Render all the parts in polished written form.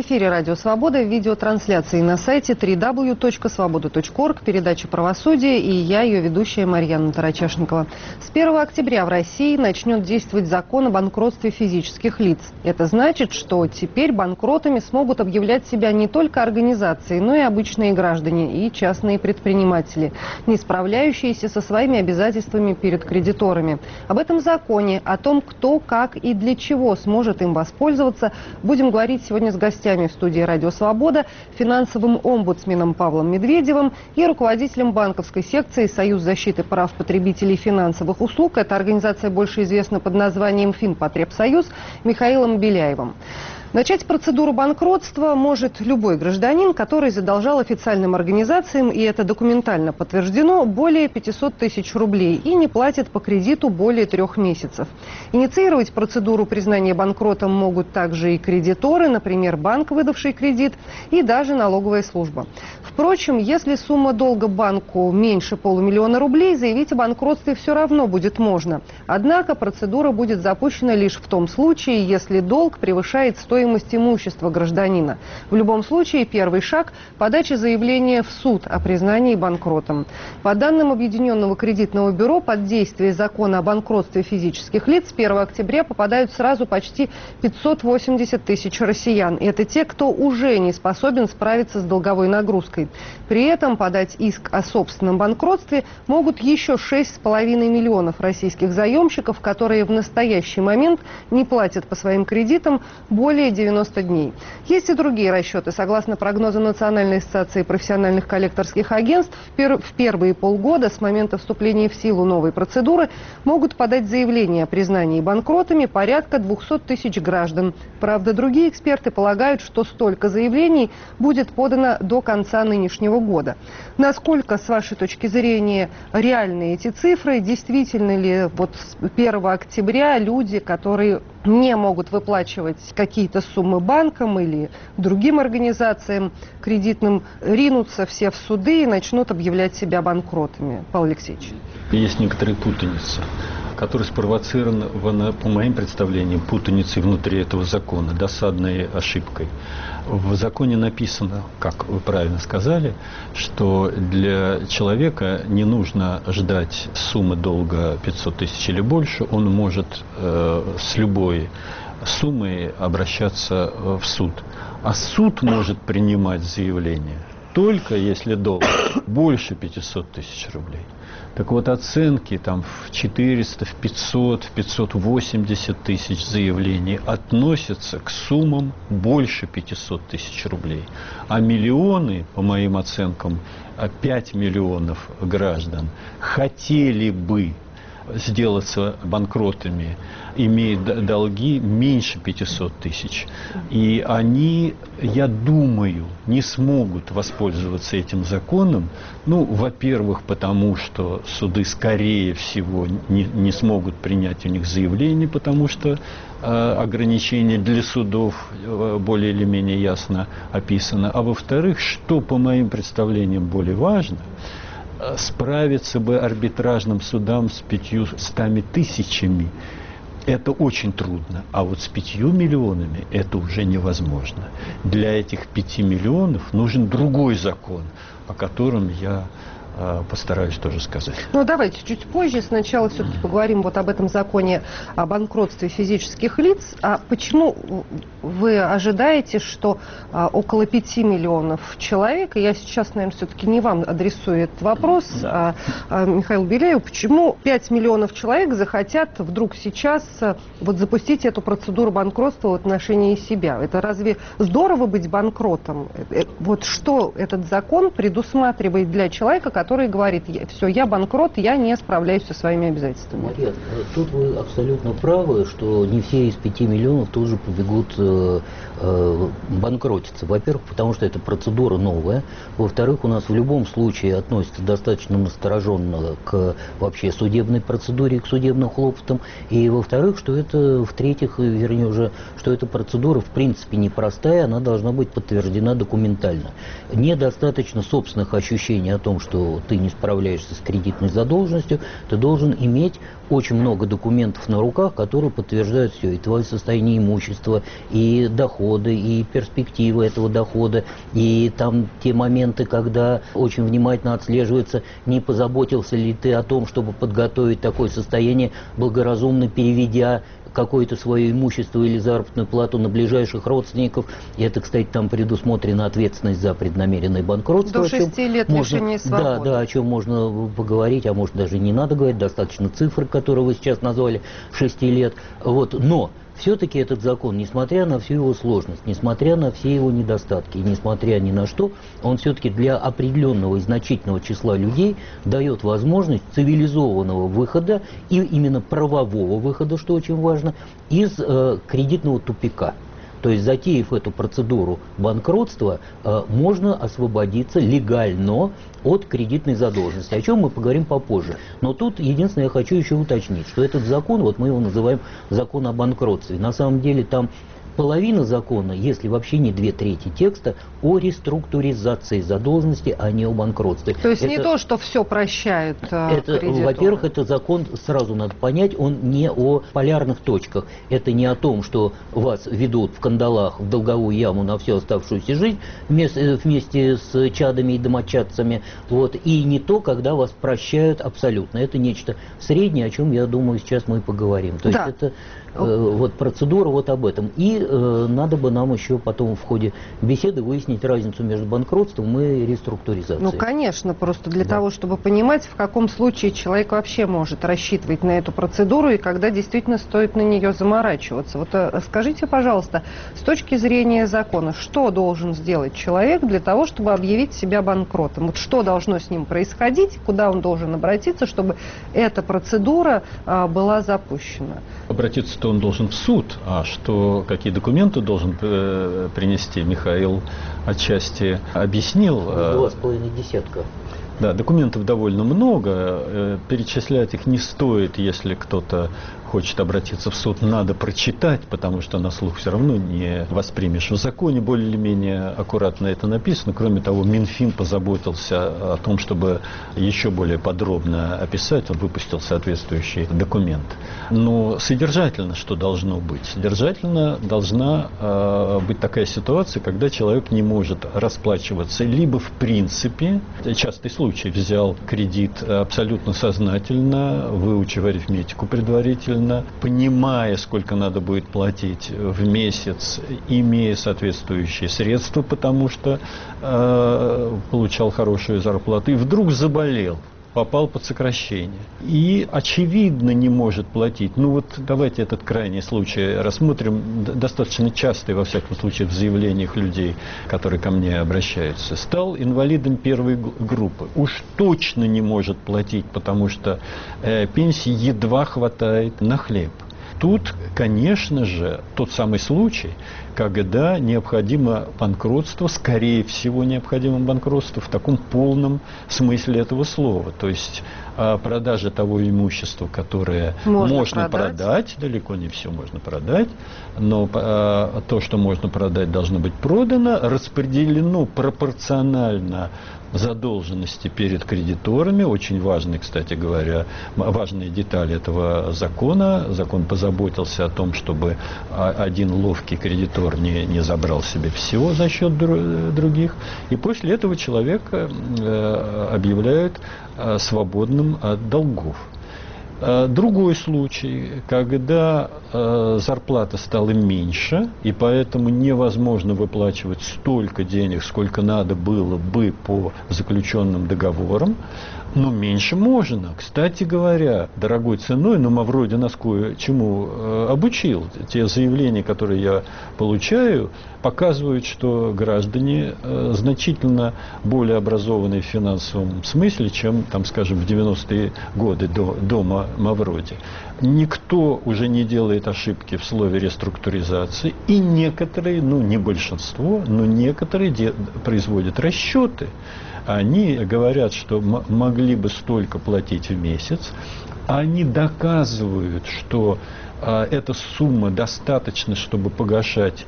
эфире «Радио Свобода», видеотрансляции на сайте www.svoboda.org, передача «Правосудие», и я, ее ведущая Марьяна Тарачешникова. С 1 октября в России начнет действовать закон о банкротстве физических лиц. Это значит, что теперь банкротами смогут объявлять себя не только организации, но и обычные граждане и частные предприниматели, не справляющиеся со своими обязательствами перед кредиторами. Об этом законе, о том, кто, как и для чего сможет им воспользоваться, будем говорить сегодня с гостями в студии «Радио Свобода», финансовым омбудсменом Павлом Медведевым и руководителем банковской секции «Союз защиты прав потребителей финансовых услуг». Эта организация больше известна под названием «Финпотребсоюз» Михаилом Беляевым. Начать процедуру банкротства может любой гражданин, который задолжал официальным организациям, и это документально подтверждено, более 500 тысяч рублей и не платит по кредиту более 3 месяцев. Инициировать процедуру признания банкротом могут также и кредиторы, например, банк, выдавший кредит, и даже налоговая служба. Впрочем, если сумма долга банку меньше 500 000 рублей, заявить о банкротстве все равно будет можно. Однако процедура будет запущена лишь в том случае, если долг превышает стоимость имущества гражданина. В любом случае, первый шаг – подача заявления в суд о признании банкротом. По данным Объединенного кредитного бюро, под действие закона о банкротстве физических лиц с 1 октября попадают сразу почти 580 тысяч россиян. Это те, кто уже не способен справиться с долговой нагрузкой. При этом подать иск о собственном банкротстве могут еще 6,5 миллионов российских заемщиков, которые в настоящий момент не платят по своим кредитам более 90 дней. Есть и другие расчеты. Согласно прогнозам Национальной ассоциации профессиональных коллекторских агентств, в первые полгода с момента вступления в силу новой процедуры могут подать заявление о признании банкротами порядка 200 тысяч граждан. Правда, другие эксперты полагают, что столько заявлений будет подано до конца нынешнего года. Насколько, с вашей точки зрения, реальны эти цифры? Действительно ли вот с 1 октября люди, которые не могут выплачивать какие-то суммы банкам или другим организациям кредитным, ринутся все в суды и начнут объявлять себя банкротами? Павел Алексеевич. Есть некоторые путаницы, которая спровоцирована, по моим представлениям, путаницей внутри этого закона, досадной ошибкой. В законе написано, как вы правильно сказали, что для человека не нужно ждать суммы долга 500 тысяч или больше, он может с любой суммой обращаться в суд. А суд может принимать заявление только если долг больше 500 тысяч рублей. Так вот, оценки там в 400, в 500, в 580 тысяч заявлений относятся к суммам больше 500 тысяч рублей. А миллионы, по моим оценкам, 5 миллионов граждан хотели бы сделаться банкротами, имея долги меньше 500 тысяч. И они, я думаю, не смогут воспользоваться этим законом. Ну, во-первых, потому что суды, скорее всего, не смогут принять у них заявление, потому что ограничение для судов более или менее ясно описано. А во-вторых, что, по моим представлениям, более важно, справиться бы арбитражным судам с 500 тысячами это очень трудно, а вот с 5 миллионами это уже невозможно. Для этих 5 миллионов нужен другой закон, о котором я постараюсь тоже сказать. Ну, давайте чуть позже. Сначала все-таки поговорим вот об этом законе о банкротстве физических лиц. А почему вы ожидаете, что около 5 миллионов человек, и я сейчас, наверное, все-таки не вам адресую этот вопрос, а Михаилу Беляеву, почему 5 миллионов человек захотят вдруг сейчас вот запустить эту процедуру банкротства в отношении себя? Это разве здорово быть банкротом? Вот что этот закон предусматривает для человека, который говорит: все, я банкрот, я не справляюсь со своими обязательствами? Марья, тут вы абсолютно правы, что не все из 5 миллионов тоже побегут банкротиться. Во-первых, потому что эта процедура новая. Во-вторых, у нас в любом случае относится достаточно настороженно к вообще судебной процедуре, к судебным хлопотам. И во-вторых, что это, в-третьих, вернее уже, что эта процедура в принципе непростая, она должна быть подтверждена документально. Недостаточно собственных ощущений о том, что что ты не справляешься с кредитной задолженностью, ты должен иметь очень много документов на руках, которые подтверждают все, и твое состояние имущества, и доходы, и перспективы этого дохода, и там те моменты, когда очень внимательно отслеживается, не позаботился ли ты о том, чтобы подготовить такое состояние, благоразумно переведя какое-то свое имущество или заработную плату на ближайших родственников. И это, кстати, там предусмотрена ответственность за преднамеренное банкротство. До 6 лет лишения свободы. Да, о чем можно поговорить, а может даже не надо говорить, достаточно цифры, которые вы сейчас назвали, 6 лет. Вот. Но все-таки этот закон, несмотря на всю его сложность, несмотря на все его недостатки, и несмотря ни на что, он все-таки для определенного и значительного числа людей дает возможность цивилизованного выхода, и именно правового выхода, что очень важно, из кредитного тупика. То есть, затеяв эту процедуру банкротства, можно освободиться легально от кредитной задолженности, о чем мы поговорим попозже. Но тут единственное, я хочу еще уточнить, что этот закон, вот мы его называем закон о банкротстве, на самом деле там половина закона, если вообще не 2/3 текста, о реструктуризации задолженности, а не о банкротстве. То есть это не то, что все прощает кредитору. Во-первых, это закон, сразу надо понять, он не о полярных точках. Это не о том, что вас ведут в кандалах в долговую яму на всю оставшуюся жизнь вместе с чадами и домочадцами. Вот. И не то, когда вас прощают абсолютно. Это нечто среднее, о чем, я думаю, сейчас мы поговорим. То есть это вот процедура вот об этом. И надо бы нам еще потом в ходе беседы выяснить разницу между банкротством и реструктуризацией. Ну, конечно, просто для того, чтобы понимать, в каком случае человек вообще может рассчитывать на эту процедуру и когда действительно стоит на нее заморачиваться. Вот скажите, пожалуйста, с точки зрения закона, что должен сделать человек для того, чтобы объявить себя банкротом? Вот что должно с ним происходить, куда он должен обратиться, чтобы эта процедура была запущена? Обратиться-то он должен в суд, а что, какие документы должен принести, Михаил отчасти объяснил. 2,5 десятка. Да, документов довольно много, перечислять их не стоит, если кто-то хочет обратиться в суд, надо прочитать, потому что на слух все равно не воспримешь. В законе более или менее аккуратно это написано. Кроме того, Минфин позаботился о том, чтобы еще более подробно описать, он выпустил соответствующий документ. Но содержательно что должно быть? Содержательно должна быть такая ситуация, когда человек не может расплачиваться либо в принципе, частый случай, взял кредит абсолютно сознательно, выучив арифметику предварительно, понимая, сколько надо будет платить в месяц, имея соответствующие средства, потому что получал хорошую зарплату, и вдруг заболел, попал под сокращение. И, очевидно, не может платить. Ну вот давайте этот крайний случай рассмотрим, достаточно частый, во всяком случае, в заявлениях людей, которые ко мне обращаются. Стал инвалидом первой группы. Уж точно не может платить, потому что пенсии едва хватает на хлеб. Тут, конечно же, тот самый случай, когда необходимо банкротство, скорее всего, необходимо банкротство в таком полном смысле этого слова. То есть продажа того имущества, которое можно продать, далеко не все можно продать, но то, что можно продать, должно быть продано, распределено пропорционально задолженности перед кредиторами. Очень важные, кстати говоря, важные детали этого закона. Закон позаботился о том, чтобы один ловкий кредитор не забрал себе все за счет других. И после этого человека объявляют свободным от долгов. Другой случай, когда зарплата стала меньше, и поэтому невозможно выплачивать столько денег, сколько надо было бы по заключенным договорам, но меньше можно. Кстати говоря, дорогой ценой, но Мавроди нас кое-чему обучил. Те заявления, которые я получаю, показывают, что граждане значительно более образованные в финансовом смысле, чем, там, скажем, в 90-е годы до Мавроди. Никто уже не делает ошибки в слове реструктуризации, и некоторые, ну не большинство, но некоторые производят расчеты. Они говорят, что могли бы столько платить в месяц. Они доказывают, что эта сумма достаточна, чтобы погашать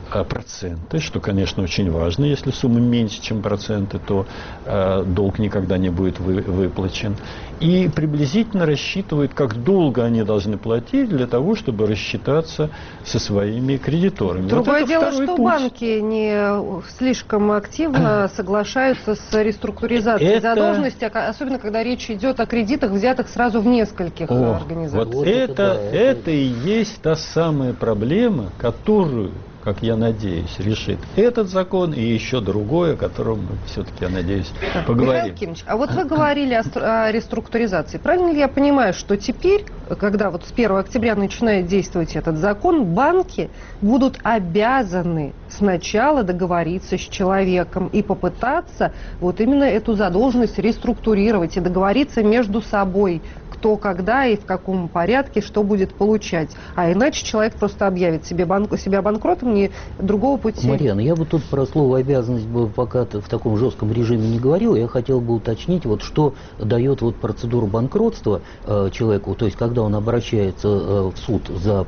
проценты, что, конечно, очень важно. Если сумма меньше, чем проценты, то долг никогда не будет выплачен. И приблизительно рассчитывают, как долго они должны платить для того, чтобы рассчитаться со своими кредиторами. Другое дело, что банки не слишком активно соглашаются с реструктуризацией задолженности, особенно когда речь идет о кредитах, взятых сразу в нескольких организациях. Вот это и есть та самая проблема, которую, как я надеюсь, решит этот закон и еще другое, о котором мы все-таки, я надеюсь, поговорим. Михаил Кимович, а вот вы говорили о реструктуризации. Правильно ли я понимаю, что теперь, когда вот с 1 октября начинает действовать этот закон, банки будут обязаны сначала договориться с человеком и попытаться вот именно эту задолженность реструктурировать и договориться между собой, кто, когда и в каком порядке что будет получать. А иначе человек просто объявит себя банкротом, ни другого пути. Марьяна, я бы тут про слово «обязанность» бы пока в таком жестком режиме не говорил. Я хотел бы уточнить, вот что дает вот процедура банкротства человеку, то есть когда он обращается в суд за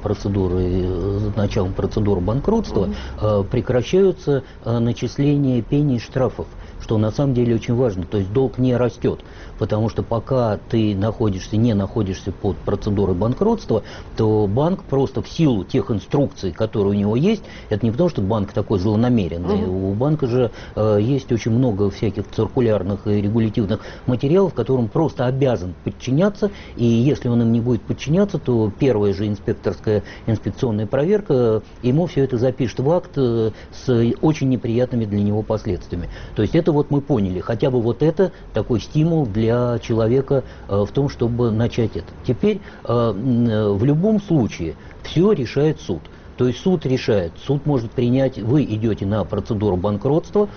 началом процедуры банкротства, прекращаются начисления пений и штрафов, что на самом деле очень важно. То есть долг не растет, потому что пока ты не находишься под процедурой банкротства, то банк просто в силу тех инструкций, которые у него есть, это не потому, что банк такой злонамеренный, у банка же есть очень много всяких циркулярных и регулятивных материалов, которым просто обязан подчиняться, и если он им не будет подчиняться, то первая же инспекционная проверка ему все это запишет в акт с очень неприятными для него последствиями. То есть это вот мы поняли, хотя бы вот это такой стимул для человека в том, чтобы начать это. Теперь в любом случае все решает суд. То есть суд решает, суд может принять, вы идете на процедуру банкротства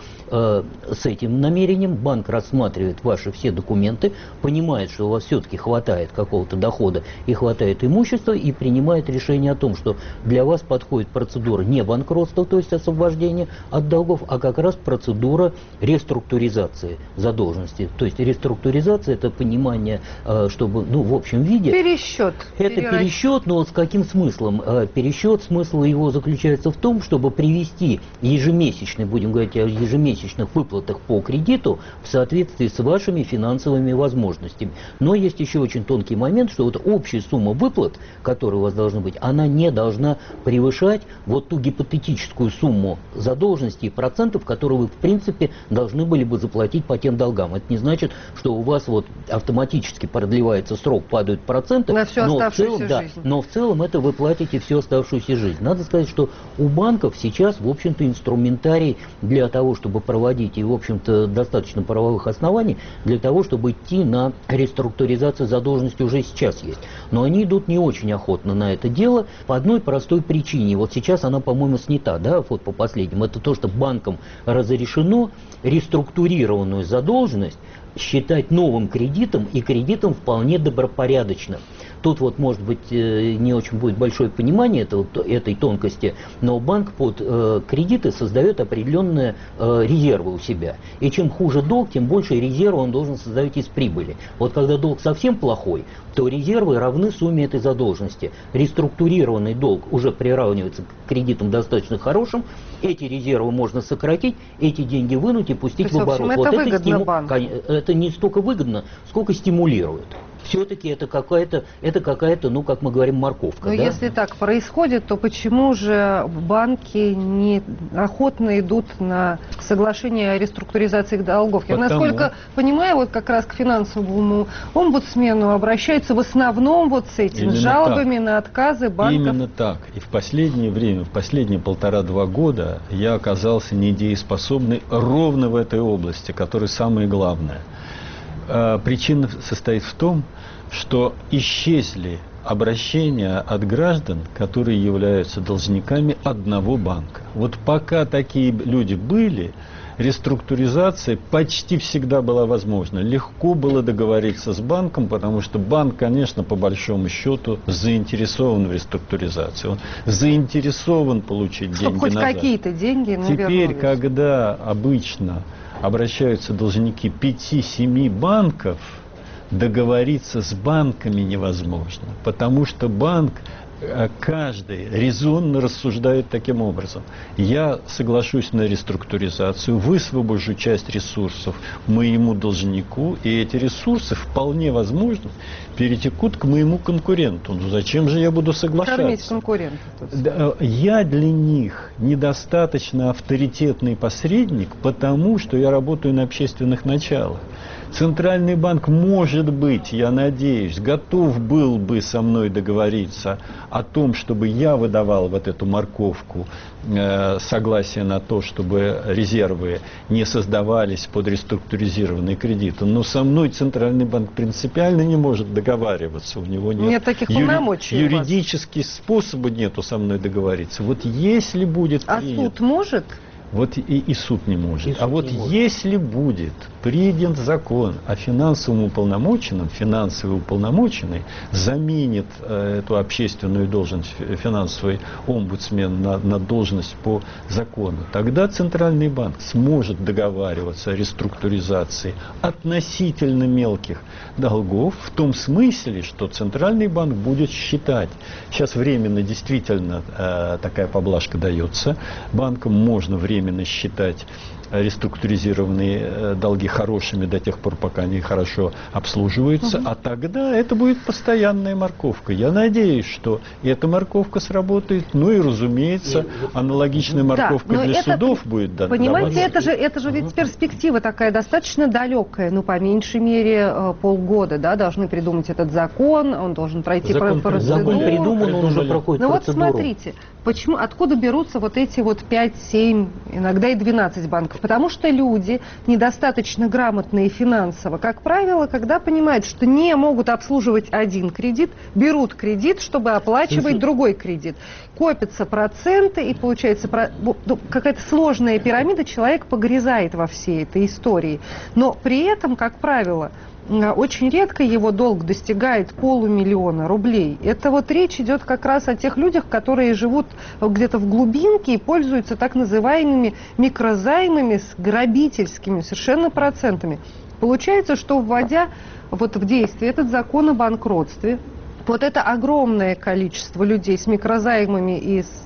с этим намерением, банк рассматривает ваши все документы, понимает, что у вас все-таки хватает какого-то дохода и хватает имущества, и принимает решение о том, что для вас подходит процедура не банкротства, то есть освобождения от долгов, а как раз процедура реструктуризации задолженности. То есть реструктуризация — это понимание, чтобы, в общем виде... Пересчет. Это пересчет, но с каким смыслом? Пересчет, смысл его заключается в том, чтобы привести ежемесячный, будем говорить о ежемесячных выплатах по кредиту в соответствии с вашими финансовыми возможностями. Но есть еще очень тонкий момент, что вот общая сумма выплат, которая у вас должна быть, она не должна превышать вот ту гипотетическую сумму задолженности и процентов, которые вы в принципе должны были бы заплатить по тем долгам. Это не значит, что у вас вот автоматически продлевается срок, падают проценты, на всю оставшуюся жизнь. Но в целом это вы платите всю оставшуюся жизнь. Надо сказать, что у банков сейчас, в общем-то, инструментарий для того, чтобы проводить, и, в общем-то, достаточно правовых оснований для того, чтобы идти на реструктуризацию задолженности уже сейчас есть. Но они идут не очень охотно на это дело по одной простой причине. Вот сейчас она, по-моему, снята, да, вот по последним. Это то, что банкам разрешено реструктурированную задолженность считать новым кредитом и кредитом вполне добропорядочным. Тут вот, может быть, не очень будет большое понимание этой тонкости, но банк под кредиты создает определенные резервы у себя. И чем хуже долг, тем больше резерва он должен создавать из прибыли. Вот когда долг совсем плохой, то резервы равны сумме этой задолженности. Реструктурированный долг уже приравнивается к кредитам достаточно хорошим, эти резервы можно сократить, эти деньги вынуть и пустить в оборот. Это выгодно банку. Это не столько выгодно, сколько стимулирует. Все-таки это какая-то, как мы говорим, морковка. Но да? Если так происходит, то почему же банки не охотно идут на соглашение о реструктуризации их долгов? Я, насколько понимаю, вот как раз к финансовому омбудсмену обращаются в основном вот с этим, с жалобами на отказы банков. Именно так. И в последнее время, в последние 1,5-2 года я оказался недееспособный ровно в этой области, которая самое главное. Причина состоит в том, что исчезли обращения от граждан, которые являются должниками одного банка. Вот пока такие люди были, реструктуризация почти всегда была возможна. Легко было договориться с банком, потому что банк, конечно, по большому счету заинтересован в реструктуризации. Он заинтересован получить деньги хоть назад. Какие-то деньги, наверное. Теперь, когда обычно обращаются должники 5-7 банков, договориться с банками невозможно, потому что банк каждый резонно рассуждает таким образом. Я соглашусь на реструктуризацию, высвобожу часть ресурсов моему должнику, и эти ресурсы вполне возможно перетекут к моему конкуренту. Ну зачем же я буду соглашаться? Кормить конкурента. Я для них недостаточно авторитетный посредник, потому что я работаю на общественных началах. Центральный банк, может быть, я надеюсь, готов был бы со мной договориться о том, чтобы я выдавал вот эту морковку, согласие на то, чтобы резервы не создавались под реструктуризированные кредиты. Но со мной Центральный банк принципиально не может договариваться. У него нет таких полномочий. Юридических способов нету со мной договориться. Вот если будет суд может? Вот и суд не может. Суд вот не может. Если будет принят закон о финансовом уполномоченном, финансовый уполномоченный заменит эту общественную должность, финансовый омбудсмен, на должность по закону, тогда Центральный банк сможет договариваться о реструктуризации относительно мелких долгов, в том смысле, что Центральный банк будет считать, сейчас временно действительно такая поблажка дается, банкам можно временно считать реструктуризированные долги хорошими до тех пор, пока они хорошо обслуживаются, а тогда это будет постоянная морковка. Я надеюсь, что эта морковка сработает, ну и, разумеется, аналогичная морковка для судов будет дана. Понимаете, это же ведь перспектива такая достаточно далекая, ну, по меньшей мере, полгода, да, должны придумать этот закон, он должен пройти процедуру. Закон придуман, он уже проходит процедуру. Ну вот смотрите, откуда берутся вот эти вот 5, 7, иногда и 12 банков? Потому что люди, недостаточно грамотные финансово, как правило, когда понимают, что не могут обслуживать один кредит, берут кредит, чтобы оплачивать другой кредит. Копятся проценты, и получается какая-то сложная пирамида, человек погрязает во всей этой истории. Но при этом, как правило, очень редко его долг достигает 500 000 рублей. Это вот речь идет как раз о тех людях, которые живут где-то в глубинке и пользуются так называемыми микрозаймами с грабительскими совершенно процентами. Получается, что вводя вот в действие этот закон о банкротстве, вот это огромное количество людей с микрозаймами и с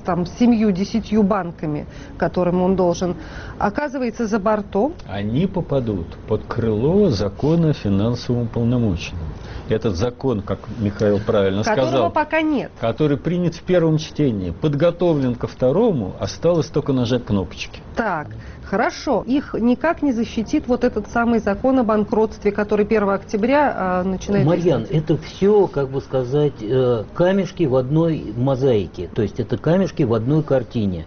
7-10 банками, которым он должен, оказывается за бортом. Они попадут под крыло закона о финансовом уполномоченном. Этот закон, как Михаил правильно сказал, которого пока нет, который принят в первом чтении, подготовлен ко второму, осталось только нажать кнопочки. Так, хорошо. Их никак не защитит вот этот самый закон о банкротстве, который 1 октября начинает... Марьян, это все, как бы сказать, камешки в одной мозаике. То есть это камешки в одной картине.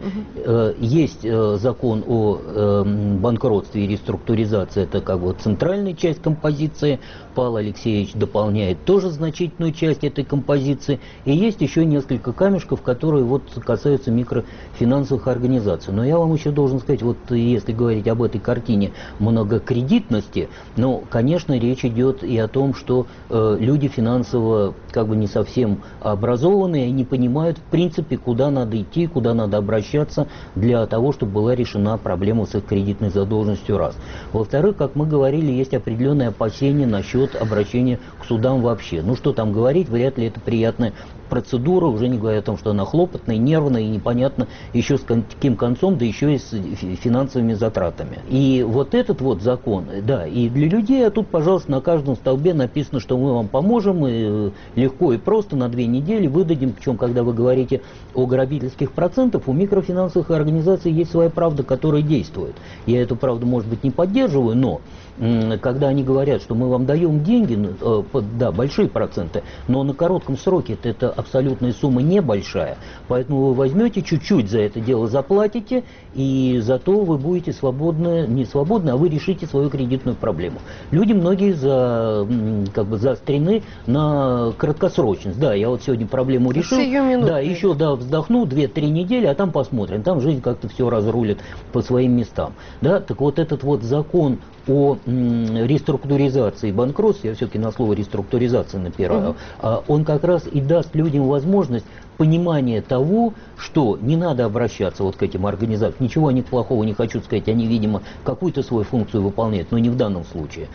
Есть закон о банкротстве и реструктуризации. Это как бы центральная часть композиции. Павел Алексеевич дополняет тоже значительную часть этой композиции. И есть еще несколько камешков, которые вот касаются микрофинансовых организаций. Но я вам еще должен сказать, вот если говорить об этой картине многокредитности, ну, конечно, речь идет и о том, что люди финансово как бы не совсем образованные и не понимают, в принципе, куда надо идти, куда надо обращаться для того, чтобы была решена проблема с их кредитной задолженностью, раз. Во-вторых, как мы говорили, есть определенные опасения насчет обращения к судам вообще. Ну, что там говорить, вряд ли это приятная процедура, уже не говоря о том, что она хлопотная, нервная и непонятно еще с каким концом, да еще и с финансовыми затратами. И вот этот вот закон, да, и для людей, а тут, пожалуйста, на каждом столбе написано, что мы вам поможем, и легко и просто на 2 недели выдадим, причем, когда вы говорите о грабительских процентах, у микрофинансовых организаций есть своя правда, которая действует. Я эту правду, может быть, не поддерживаю, но когда они говорят, что мы вам даем деньги, да, большие проценты, но на коротком сроке это абсолютная сумма небольшая, поэтому вы возьмете чуть-чуть за это дело заплатите, и зато вы будете свободны, не свободны, а вы решите свою кредитную проблему. Люди многие заострены на краткосрочность. Да, я вот сегодня проблему решил, да, еще вздохну 2-3 недели, а там посмотрим, там жизнь как-то все разрулит по своим местам. Да, так вот этот вот закон о реструктуризации и банкротстве, я все-таки на слово реструктуризация напираю, он как раз и даст людям людям возможность понимания того, что не надо обращаться вот к этим организациям. Ничего о них плохого не хочу сказать, они, видимо, какую-то свою функцию выполняют, но не в данном случае.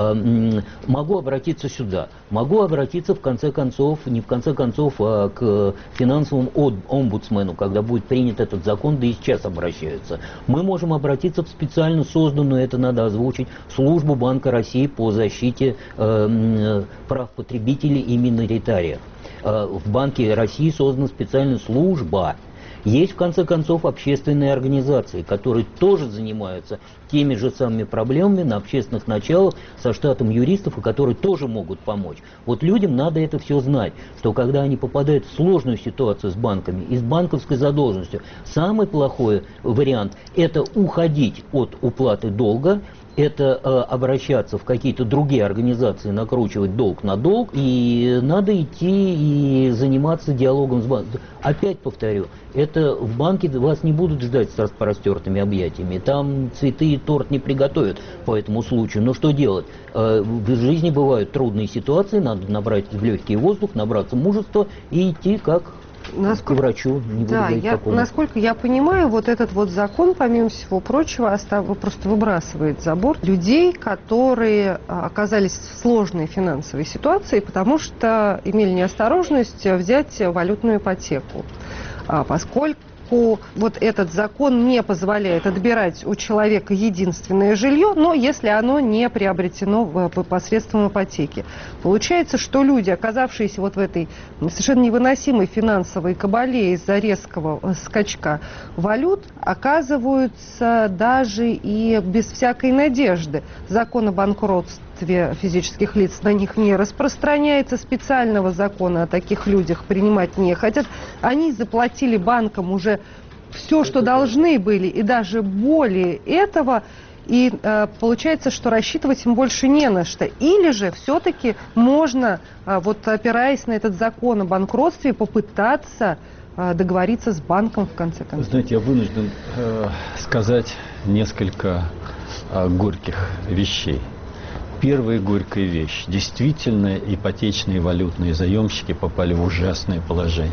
Могу обратиться сюда, могу обратиться в конце концов, не в конце концов, а к финансовому омбудсмену, когда будет принят этот закон, да и сейчас обращаются. Мы можем обратиться в специально созданную, это надо озвучить, службу Банка России по защите прав потребителей и миноритариев. В Банке России создана специальная служба. Есть, в конце концов, общественные организации, которые тоже занимаются теми же самыми проблемами на общественных началах со штатом юристов, и которые тоже могут помочь. Вот людям надо это все знать, что когда они попадают в сложную ситуацию с банками и с банковской задолженностью, самый плохой вариант – это уходить от уплаты долга, это обращаться в какие-то другие организации, накручивать долг на долг, и надо идти и заниматься диалогом с банком. Опять повторю, это в банке вас не будут ждать с распростертыми объятиями, там цветы и торт не приготовят по этому случаю. Но что делать? В жизни бывают трудные ситуации, надо набрать в легкий воздух, набраться мужества и идти как... к врачу, не буду говорить какому. Насколько я понимаю, вот этот вот закон, помимо всего прочего, просто выбрасывает за борт людей, которые оказались в сложной финансовой ситуации, потому что имели неосторожность взять валютную ипотеку. Поскольку вот этот закон не позволяет отбирать у человека единственное жилье, но если оно не приобретено посредством ипотеки. Получается, что люди, оказавшиеся вот в этой совершенно невыносимой финансовой кабале из-за резкого скачка валют, оказываются даже и без всякой надежды. Закон о банкротстве физических лиц на них не распространяется, специального закона о таких людях принимать не хотят. Они заплатили банкам уже все, что должны были, и даже более этого, и получается, что рассчитывать им больше не на что. Или же все-таки можно, вот опираясь на этот закон о банкротстве, попытаться договориться с банком в конце концов. Знаете, я вынужден сказать несколько горьких вещей. Первая горькая вещь. Действительно, ипотечные валютные заемщики попали в ужасное положение.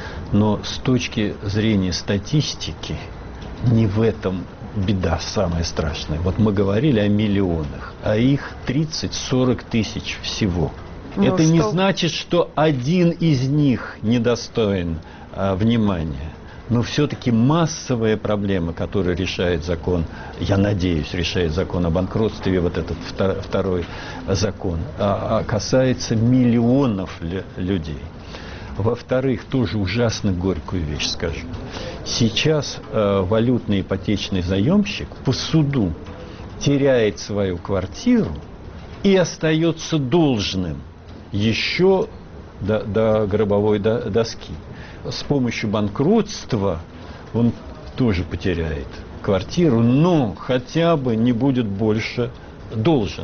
Но с точки зрения статистики, не в этом беда самая страшная. Вот мы говорили о миллионах, а их 30-40 тысяч всего. Это не значит, что один из них недостоин внимания. Но все-таки массовая проблема, которую решает закон, я надеюсь, решает закон о банкротстве, вот этот второй закон, касается миллионов людей. Во-вторых, тоже ужасно горькую вещь скажу. Сейчас валютный ипотечный заемщик по суду теряет свою квартиру и остается должным еще до гробовой доски. С помощью банкротства он тоже потеряет квартиру, но хотя бы не будет больше должен.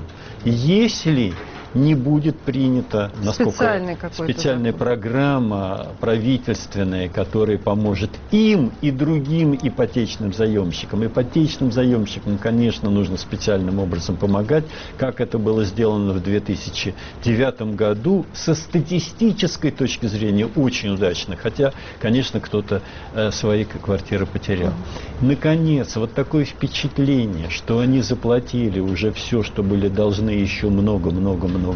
Если не будет принята специальная программа правительственная, которая поможет им и другим ипотечным заемщикам. Ипотечным заемщикам, конечно, нужно специальным образом помогать, как это было сделано в 2009 году, со статистической точки зрения очень удачно, хотя, конечно, кто-то свои квартиры потерял. Наконец, вот такое впечатление, что они заплатили уже все, что были должны, еще много-много-много,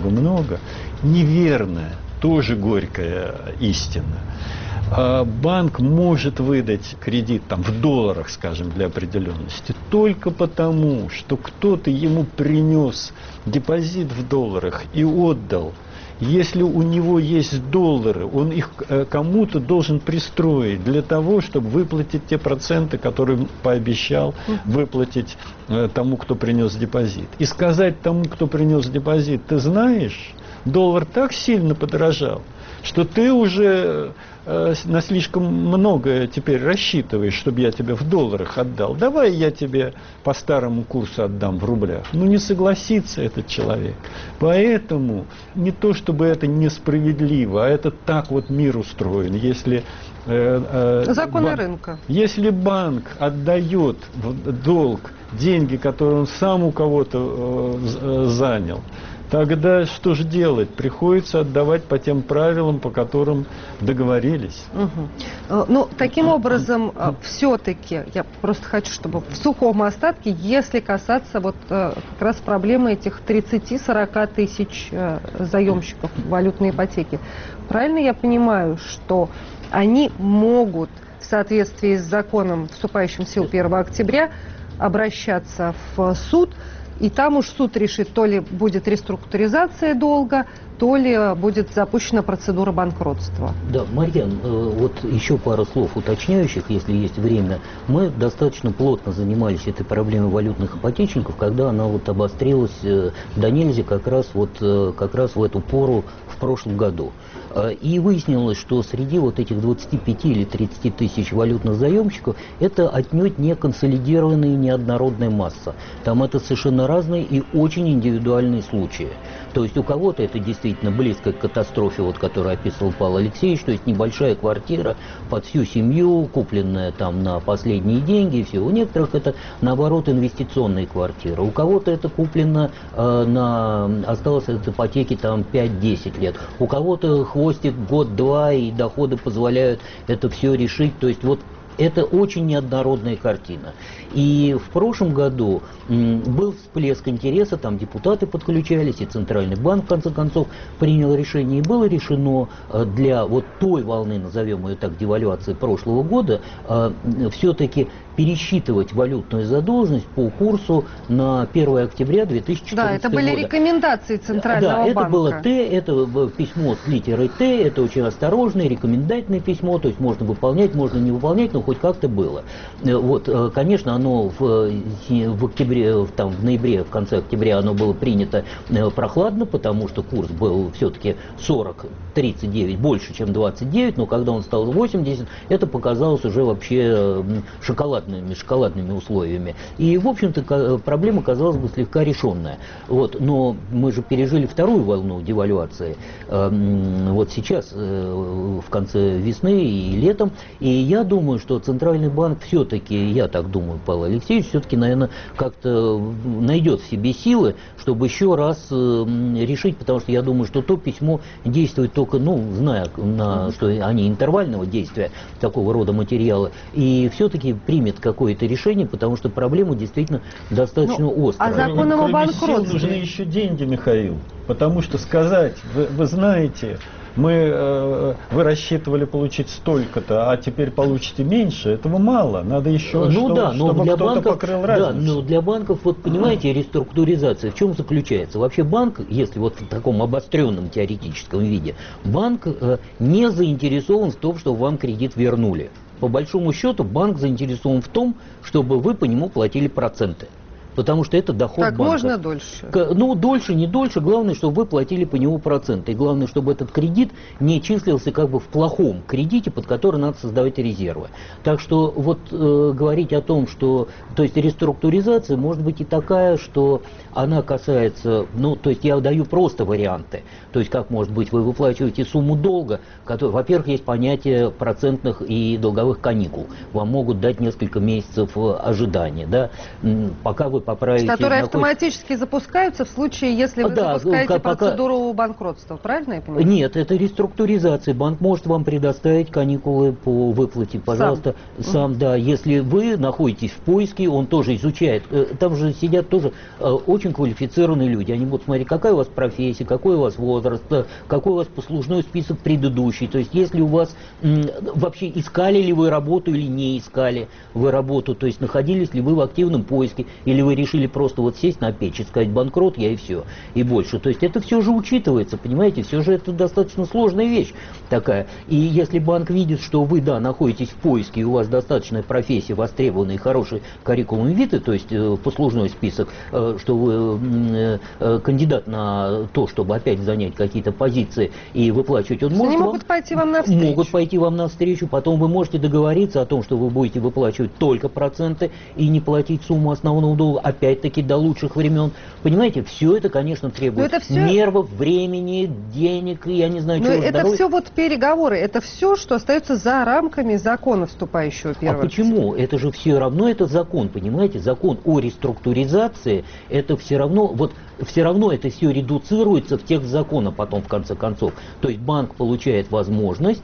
неверная, тоже горькая истина. Банк может выдать кредит там, в долларах, скажем, для определенности, только потому, что кто-то ему принес депозит в долларах и отдал. Если у него есть доллары, он их кому-то должен пристроить для того, чтобы выплатить те проценты, которые пообещал выплатить тому, кто принес депозит. И сказать тому, кто принес депозит: ты знаешь, доллар так сильно подорожал, что ты уже на слишком многое теперь рассчитываешь, чтобы я тебе в долларах отдал. Давай я тебе по старому курсу отдам в рублях. Ну, не согласится этот человек. Поэтому не то, чтобы это несправедливо, а это так вот мир устроен. Если законы рынка. Если банк отдает в долг деньги, которые он сам у кого-то занял, Тогда что же делать? Приходится отдавать по тем правилам, по которым договорились. Ну, таким образом, все-таки, я просто хочу, чтобы в сухом остатке, если касаться вот как раз проблемы этих 30-40 тысяч заемщиков валютной ипотеки, правильно я понимаю, что они могут в соответствии с законом, вступающим в силу 1 октября, обращаться в суд, и там уж суд решит, то ли будет реструктуризация долга, то ли будет запущена процедура банкротства. Да, Марьян, вот еще пару слов уточняющих, если есть время. Мы достаточно плотно занимались этой проблемой валютных ипотечников, когда она вот обострилась до нельзя как раз в эту пору в прошлом году. И выяснилось, что среди вот этих 25 или 30 тысяч валютных заемщиков это отнюдь не консолидированная и неоднородная масса. Там это совершенно разные и очень индивидуальные случаи. То есть у кого-то это действительно близко к катастрофе, вот, которую описывал Павел Алексеевич, то есть небольшая квартира под всю семью, купленная там на последние деньги и все. У некоторых это, наоборот, инвестиционные квартиры. У кого-то это куплено, осталось от ипотеки там 5-10 лет. У кого-то хвостик год-два и доходы позволяют это все решить. То есть вот это очень неоднородная картина. И в прошлом году был всплеск интереса, там депутаты подключались, и Центральный банк, в конце концов, принял решение. И было решено для вот той волны, назовем ее так, девальвации прошлого года, все-таки пересчитывать валютную задолженность по курсу на 1 октября 2014 года. Да, это были рекомендации Центрального банка. Да, это было Т, это письмо с литерой Т, это очень осторожное, рекомендательное письмо, то есть можно выполнять, можно не выполнять, но хоть как-то было. Вот, конечно, оно в октябре, там, в ноябре, в конце октября оно было принято прохладно, потому что курс был все-таки 40-39, больше, чем 29, но когда он стал 80, это показалось уже вообще шоколадными условиями. И, в общем-то, проблема, казалось бы, слегка решенная. Вот, но мы же пережили вторую волну девальвации. Вот сейчас, в конце весны и летом. И я думаю, что Центральный банк все-таки, я так думаю, Павел Алексеевич, все-таки, наверное, как-то найдет в себе силы, чтобы еще раз решить, потому что я думаю, что то письмо действует только, зная, что они интервального действия, такого рода материала, и все-таки примет какое-то решение, потому что проблема действительно достаточно острая. А законом о банкротстве нужны еще деньги, Михаил, потому что сказать, вы знаете, вы рассчитывали получить столько-то, а теперь получите меньше, этого мало. Надо еще, чтобы кто-то покрыл разницу. Да, но для банков, вот понимаете, реструктуризация в чем заключается? Вообще банк, если вот в таком обостренном теоретическом виде, банк не заинтересован в том, чтобы вам кредит вернули. По большому счету банк заинтересован в том, чтобы вы по нему платили проценты. Потому что это доход банка. Как можно дольше? Дольше, не дольше. Главное, чтобы вы платили по нему проценты. И главное, чтобы этот кредит не числился как бы в плохом кредите, под который надо создавать резервы. Так что вот говорить о том, что... То есть реструктуризация может быть и такая, что она касается... то есть я даю просто варианты. То есть как может быть, вы выплачиваете сумму долга, во-первых, есть понятие процентных и долговых каникул. Вам могут дать несколько месяцев ожидания, да, пока вы поправите... Которые автоматически запускаются в случае, если вы запускаете процедуру банкротства, правильно я понимаю? Нет, это реструктуризация. Банк может вам предоставить каникулы по выплате, пожалуйста, сам, да. Если вы находитесь в поиске, он тоже изучает. Там же сидят тоже очень квалифицированные люди. Они будут смотреть, какая у вас профессия, какой у вас возраст, какой у вас послужной список предыдущий. То есть, если у вас вообще искали ли вы работу или не искали вы работу, то есть находились ли вы в активном поиске, или вы решили просто вот сесть на печь и сказать банкрот я и все, и больше. То есть это все же учитывается, понимаете, все же это достаточно сложная вещь такая. И если банк видит, что вы, да, находитесь в поиске, и у вас достаточная профессия, востребованная и хороший curriculum vitae, то есть послужной список, что вы кандидат на то, чтобы опять занять какие-то позиции и выплачивать, он может... Они могут пойти вам навстречу. Могут пойти вам навстречу, потом вы можете договориться о том, что вы будете выплачивать только проценты и не платить сумму основного долга, опять-таки до лучших времен. Понимаете, все это, конечно, требует нервов, времени, денег, и я не знаю, чего. Но это все вот переговоры, это все, что остается за рамками закона, вступающего 1 октября. А почему? Это же все равно это закон, понимаете? Закон о реструктуризации, это все равно... Вот все равно это все редуцируется в текст закона потом, в конце концов. То есть банк получает возможность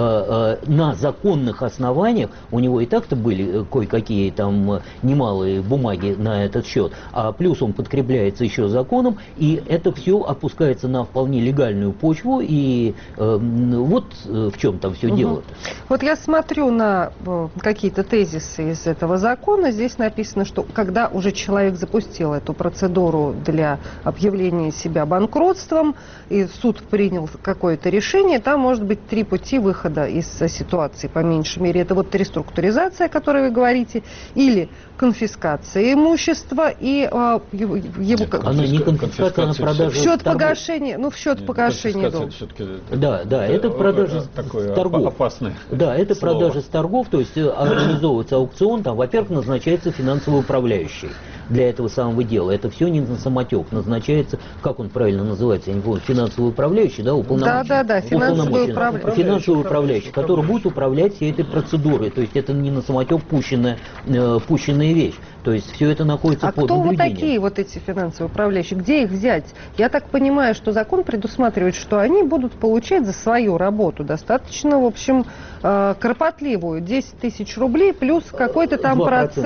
на законных основаниях, у него и так-то были кое-какие там немалые бумаги на этот счет, а плюс он подкрепляется еще законом, и это все опускается на вполне легальную почву, и вот в чем там все дело. Вот я смотрю на какие-то тезисы из этого закона, здесь написано, что когда уже человек запустил эту процедуру для объявления себя банкротством, и суд принял какое-то решение, там может быть 3 пути выхода из ситуации, по меньшей мере. Это вот реструктуризация, о которой вы говорите, или конфискация имущества и его... Она не конфискация, она продажа... В счет погашения, в счет погашения долга. Да, это продажа с торгов. Опасное. Да, это слово. продажа с торгов, то есть организовывается аукцион, там, во-первых, назначается финансовый управляющий для этого самого дела. Это все не на самотек, назначается, как он правильно называется, я не помню, финансовый управляющий, да, уполномоченный? Да, финансовый управляющий, который будет управлять всей этой процедурой, то есть это не на самотек пущенная вещь. То есть все это находится под наблюдением. А кто вот такие вот эти финансовые управляющие? Где их взять? Я так понимаю, что закон предусматривает, что они будут получать за свою работу достаточно, в общем, кропотливую. 10 тысяч рублей плюс какой-то там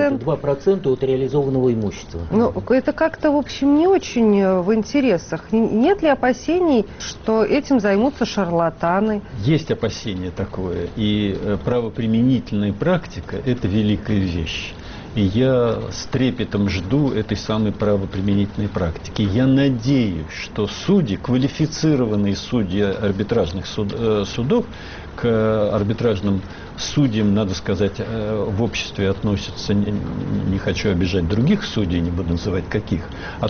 2% от реализованного имущества. Ну, это как-то, в общем, не очень в интересах. Нет ли опасений, что этим займутся шарлатаны? Есть опасение такое. И правоприменительная практика – это великая вещь. И я с трепетом жду этой самой правоприменительной практики. Я надеюсь, что судьи, квалифицированные судьи арбитражных судов, к арбитражным судьям, надо сказать, в обществе относятся, не хочу обижать других судей, не буду называть каких,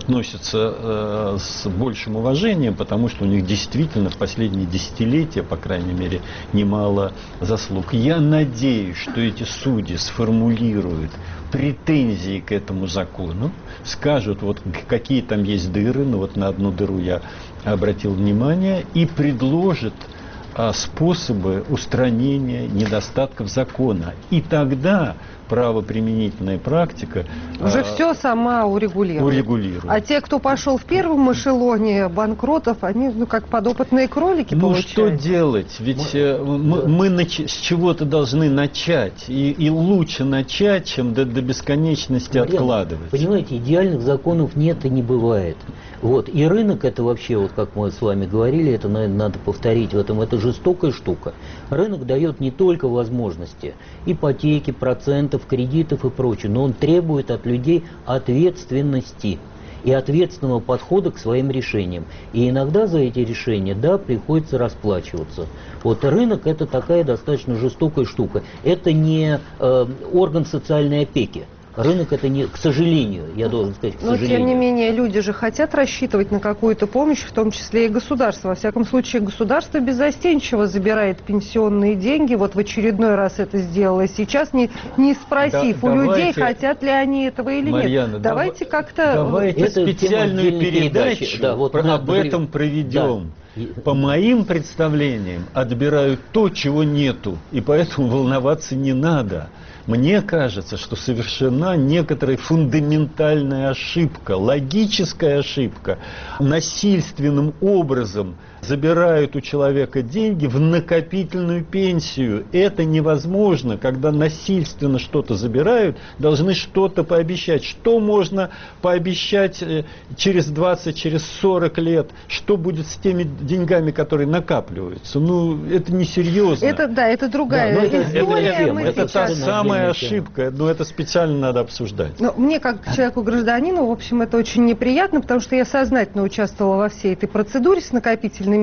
относятся с большим уважением, потому что у них действительно в последние десятилетия, по крайней мере, немало заслуг. Я надеюсь, что эти судьи сформулируют претензии к этому закону, скажут, вот какие там есть дыры, вот на одну дыру я обратил внимание, и предложат способы устранения недостатков закона. И тогда правоприменительная практика уже все сама урегулирует. А те, кто пошел в первом эшелоне банкротов, они как подопытные кролики получают. Что делать? Ведь мы с чего-то должны начать. И лучше начать, чем до бесконечности откладывать. Понимаете, идеальных законов нет и не бывает. Вот. И рынок это вообще, вот как мы с вами говорили, это, наверное, надо повторить в этом, это жестокая штука. Рынок дает не только возможности ипотеки, процентов, кредитов и прочее, но он требует от людей ответственности и ответственного подхода к своим решениям. И иногда за эти решения, да, приходится расплачиваться. Вот рынок это такая достаточно жестокая штука. Это не орган социальной опеки. Рынок это не, к сожалению, я должен сказать, к сожалению. Но тем не менее люди же хотят рассчитывать на какую-то помощь, в том числе и государство. Во всяком случае, государство беззастенчиво забирает пенсионные деньги. Вот в очередной раз это сделало сейчас, не спросив у людей, хотят ли они этого или Марьяна, нет. Давайте как-то... Давайте специальную передачу об этом проведем. Да. По моим представлениям, отбирают то, чего нету, и поэтому волноваться не надо. Мне кажется, что совершена некоторая фундаментальная ошибка, логическая ошибка. Насильственным образом забирают у человека деньги в накопительную пенсию. Это невозможно. Когда насильственно что-то забирают, должны что-то пообещать. Что можно пообещать через 20, через 40 лет? Что будет с теми деньгами, которые накапливаются? Ну, это несерьезно. Это другая история. Это та самая ошибка. Но это специально надо обсуждать. Но мне, как человеку-гражданину, в общем, это очень неприятно, потому что я сознательно участвовала во всей этой процедуре с накопительными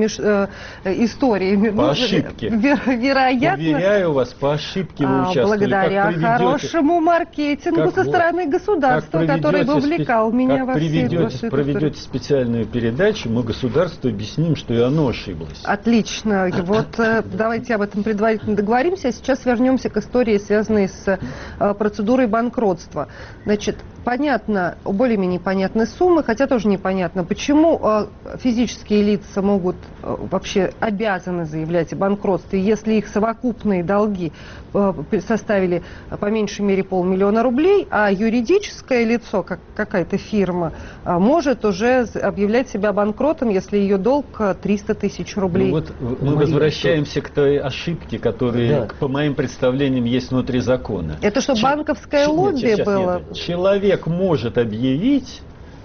историями. По ошибке. Вероятно. Уверяю вас, по ошибке вы участвовали. Благодаря хорошему маркетингу со стороны государства, который вовлекал меня во все это. Проведете специальную передачу, мы государству объясним, что и оно ошиблось. Отлично. Вот давайте об этом предварительно договоримся. А сейчас вернемся к истории, связанной с процедурой банкротства. Значит, понятно, более-менее понятны суммы, хотя тоже непонятно, почему физические лица могут вообще обязаны заявлять о банкротстве, если их совокупные долги составили по меньшей мере 500 000 рублей, а юридическое лицо, как какая-то фирма, может уже объявлять себя банкротом, если ее долг 300 000 рублей. Ну вот мы возвращаемся к той ошибке, которая, по моим представлениям, есть внутри закона. Это что, банковское лобби было? Нет. Человек может объявить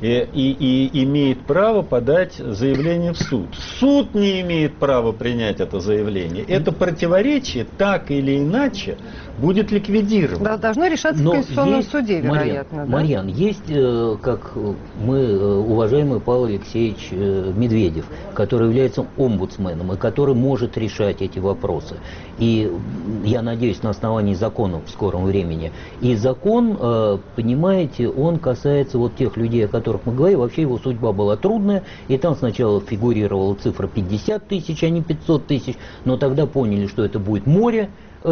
и имеет право подать заявление в суд. Суд не имеет права принять это заявление. Это противоречие так или иначе будет ликвидировано. Да, должно решаться в Конституционном суде, вероятно. Марьян, есть, как мы, уважаемый Павел Алексеевич Медведев, который является омбудсменом и который может решать эти вопросы. И я надеюсь, на основании закона в скором времени. И закон, понимаете, он касается вот тех людей, о которых мы говорим. Вообще его судьба была трудная. И там сначала фигурировала цифра 50 000, а не 500 000. Но тогда поняли, что это будет море.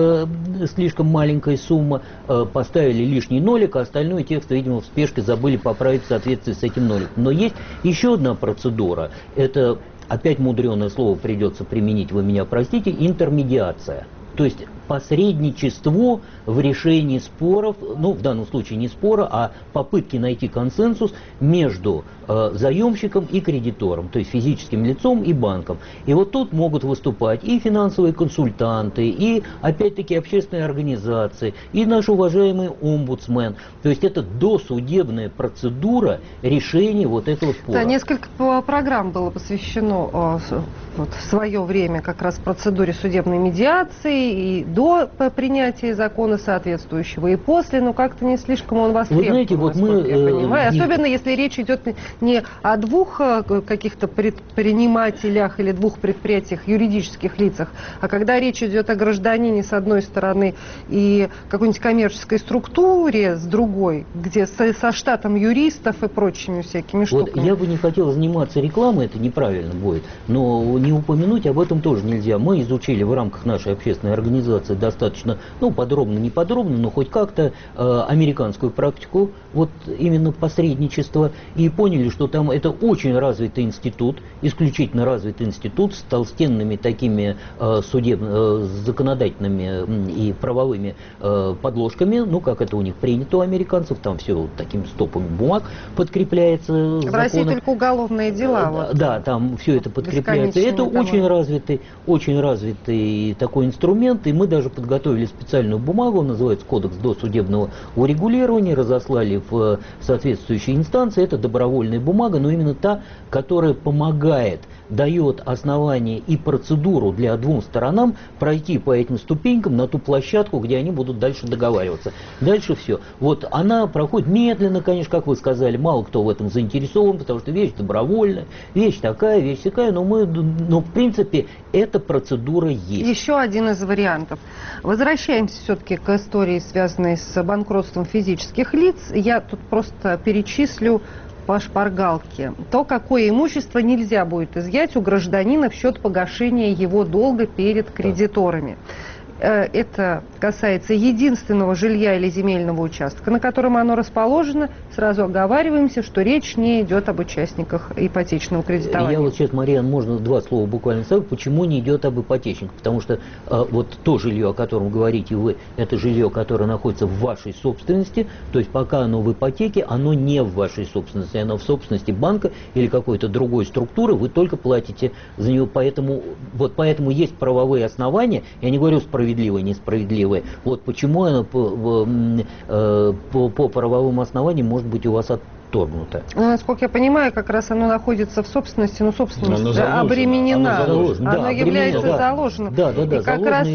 Слишком маленькая сумма, поставили лишний нолик, а остальной текст, видимо, в спешке забыли поправить в соответствии с этим ноликом. Но есть еще одна процедура, это, опять мудреное слово придется применить, вы меня простите, интермедиация. То есть посредничество в решении споров, ну, в данном случае не спора, а попытки найти консенсус между заемщиком и кредитором, то есть физическим лицом и банком. И вот тут могут выступать и финансовые консультанты, и, опять-таки, общественные организации, и наш уважаемый омбудсмен. То есть это досудебная процедура решения вот этого спора. Да, несколько программ было посвящено вот, в свое время как раз процедуре судебной медиации, и до принятия закона соответствующего, и после, но как-то не слишком он востребован, знаете, вот я понимаю. Особенно если речь идет не о двух каких-то предпринимателях или двух предприятиях, юридических лицах, а когда речь идет о гражданине с одной стороны и какой-нибудь коммерческой структуре с другой, где со штатом юристов и прочими всякими штуками. Вот я бы не хотел заниматься рекламой, это неправильно будет, но не упомянуть об этом тоже нельзя. Мы изучили в рамках нашей общественной организации достаточно, ну, подробно, не подробно, но хоть как-то американскую практику, вот именно посредничество, и поняли, что там это очень развитый институт, исключительно развитый институт с толстенными такими законодательными и правовыми подложками, ну, как это у них принято у американцев, там все вот такими стопами бумаг подкрепляется. В России только уголовные дела. Вот, да, там все это подкрепляется. Это очень развитый такой инструмент, и мы даже подготовили специальную бумагу, называется «Кодекс досудебного урегулирования», разослали в соответствующие инстанции. Это добровольная бумага, но именно та, которая помогает, дает основание и процедуру для двум сторонам пройти по этим ступенькам на ту площадку, где они будут дальше договариваться. Дальше все. Вот она проходит медленно, конечно, как вы сказали, мало кто в этом заинтересован, потому что вещь добровольная, вещь такая, вещь такая, но в принципе эта процедура есть. Еще один из вариантов. Возвращаемся все-таки к истории, связанной с банкротством физических лиц. Я тут просто перечислю по шпаргалке. То, какое имущество нельзя будет изъять у гражданина в счет погашения его долга перед кредиторами. Это касается единственного жилья или земельного участка, на котором оно расположено. Сразу оговариваемся, что речь не идет об участниках ипотечного кредитования. Я вот сейчас, Марьян, можно два слова буквально сказать, почему не идет об ипотечниках. Потому что вот то жилье, о котором говорите вы, это жилье, которое находится в вашей собственности, то есть пока оно в ипотеке, оно не в вашей собственности, оно в собственности банка или какой-то другой структуры, вы только платите за нее. Поэтому есть правовые основания, я не говорю справедливые, несправедливые. Вот почему она по правовым основаниям может быть у вас отторгнуто. Ну, насколько я понимаю, как раз оно находится в собственности, но собственность обременена. Оно является заложенным. Да, и как раз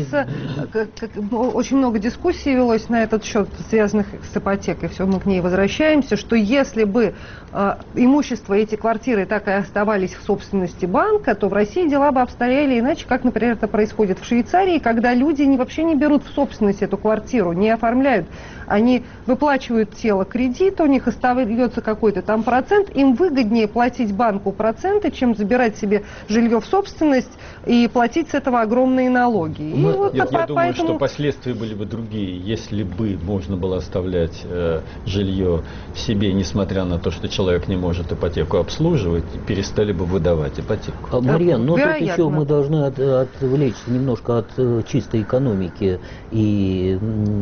очень много дискуссий велось на этот счет, связанных с ипотекой. Все, мы к ней возвращаемся, что если бы имущество, эти квартиры так и оставались в собственности банка, то в России дела бы обстояли иначе, как, например, это происходит в Швейцарии, когда люди вообще не берут в собственность эту квартиру, не оформляют. Они выплачивают тело кредита, у них остается какой-то там процент, им выгоднее платить банку проценты, чем забирать себе жилье в собственность и платить с этого огромные налоги. Нет, я думаю, что последствия были бы другие, если бы можно было оставлять жилье себе, несмотря на то, что человек не может ипотеку обслуживать, перестали бы выдавать ипотеку. Марьян, но тут еще мы должны отвлечься немножко от чистой экономики и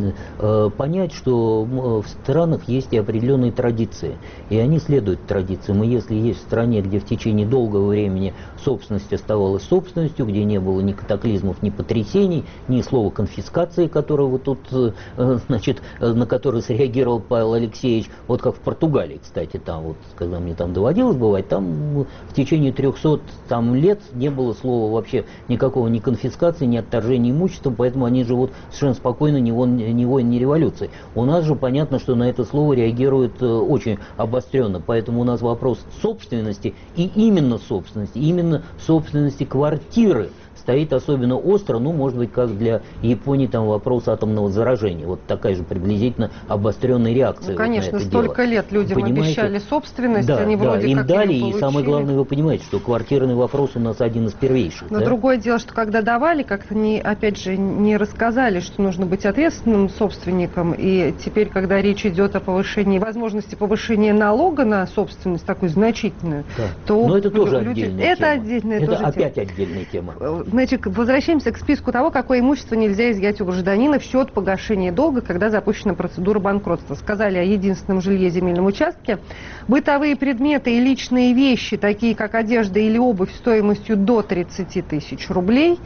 понять, что в странах есть и определенные традиции, и они следуют традициям. И если есть в стране, где в течение долгого времени собственность оставалась собственностью, где не было ни катаклизмов, ни потрясений, ни слова конфискации, которое вот тут, значит, на которое среагировал Павел Алексеевич, вот как в Португалии, кстати, там вот, когда мне там доводилось бывать, там в течение 300 лет не было слова вообще никакого ни конфискации, ни отторжения имущества, поэтому они живут совершенно спокойно, ни войн, ни революции. У нас же понятно, что на это слово реагируют очень обостренно, поэтому у нас вопрос собственности, и именно собственности квартиры стоит особенно остро, ну, может быть, как для Японии там вопрос атомного заражения. Вот такая же приблизительно обостренная реакция. Ну, конечно, вот на это столько дело. лет людям обещали собственность, да, они вроде им как дали, ее и получили. самое главное, вы понимаете, что квартирный вопрос у нас один из первейших. Но да? другое дело, что когда давали, как-то опять же не рассказали, что нужно быть ответственным собственником, и теперь, когда речь идет о повышении, возможности повышения налога на собственность такую значительную, да. то но это тоже люди... отдельная тема. Это опять тема. отдельная тема. Значит, возвращаемся к списку того, какое имущество нельзя изъять у гражданина в счет погашения долга, когда запущена процедура банкротства. Сказали о единственном жилье, земельном участке. Бытовые предметы и личные вещи, такие как одежда или обувь стоимостью до 30 тысяч рублей,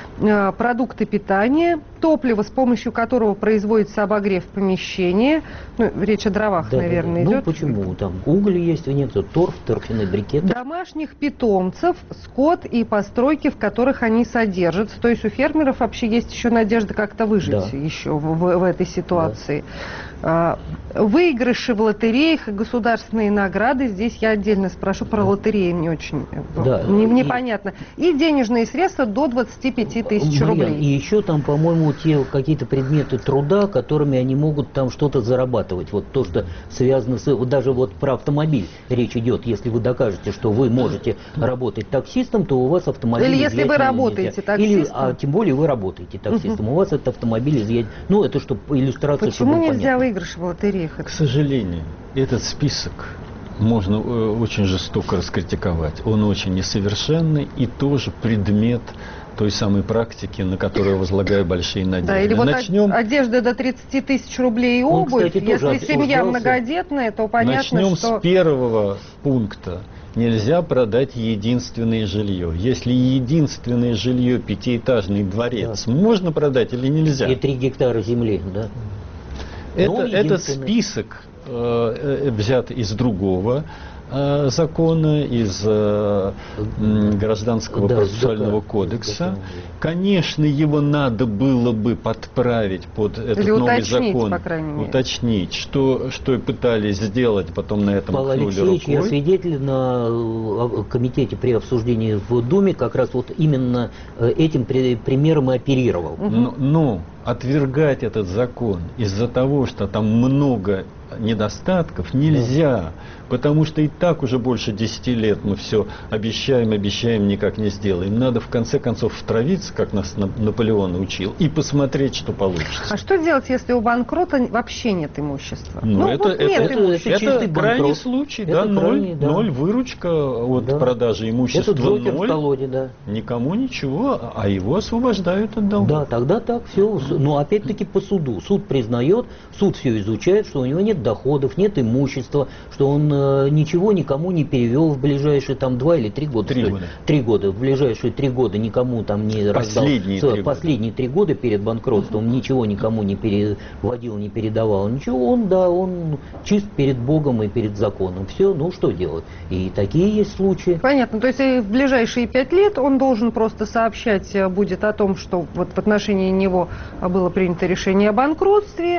продукты питания, топливо, с помощью которого производится обогрев помещения. Ну, речь о дровах, наверное, идет. Ну, почему? Там уголь есть, нет, торф, торфяные брикеты. Домашних питомцев, скот и постройки, в которых они содержатся. То есть у фермеров вообще есть еще надежда как-то выжить еще в этой ситуации. Да. Выигрыши в лотереях и государственные награды. Здесь я отдельно спрошу про лотереи, мне очень непонятно. И денежные средства до 25 тысяч рублей. И еще там, по-моему, те какие-то предметы труда, которыми они могут там что-то зарабатывать. Вот то, что связано с... Вот даже вот про автомобиль речь идет. Если вы докажете, что вы можете работать таксистом, то у вас автомобиль... Или если вы работаете таксистом. Или, тем более вы работаете таксистом. У вас этот автомобиль изъять... Ну, это что, иллюстрация... Почему нельзя выигрыш в лотереях? К сожалению, этот список можно очень жестоко раскритиковать. Он очень несовершенный и тоже предмет той самой практики, на которую я возлагаю большие надежды. Да, или вот одежда до 30 тысяч рублей и обувь. Кстати, если семья многодетная, то понятно, Начнем что... с первого пункта. Нельзя продать единственное жилье. Если единственное жилье, пятиэтажный дворец, можно продать или нельзя? И 3 гектара земли, да? Этот список взят из другого закона, из Гражданского процессуального кодекса. Конечно, его надо было бы подправить под этот или новый уточнить, закон. По крайней мере. Уточнить, что и пытались сделать, потом на этом Павел махнули Алексеевич, рукой. я свидетель на комитете при обсуждении в Думе, как раз вот именно этим примером и оперировал. Но отвергать этот закон из-за того, что там много недостатков, нельзя. Потому что и так уже больше 10 лет мы все обещаем, никак не сделаем. Надо в конце концов втравиться, как нас Наполеон учил, и посмотреть, что получится. А что делать, если у банкрота вообще нет имущества? Это чистый крайний случай, это ноль выручка от продажи имущества, это Джокер в колоде, да. Никому ничего, а его освобождают от долга. Да, тогда так, все. Но опять-таки по суду. Суд признает, суд все изучает, что у него нет доходов, нет имущества, что он ничего никому не перевел в ближайшие там 2 или 3 года. 3 года. В ближайшие 3 года никому там не раздал. Последние 3 года перед банкротством ничего никому не переводил, не передавал. Ничего, он чист перед Богом и перед законом. Все, ну что делать? И такие есть случаи. Понятно. То есть в ближайшие 5 лет он должен просто сообщать будет о том, что вот в отношении него было принято решение о банкротстве,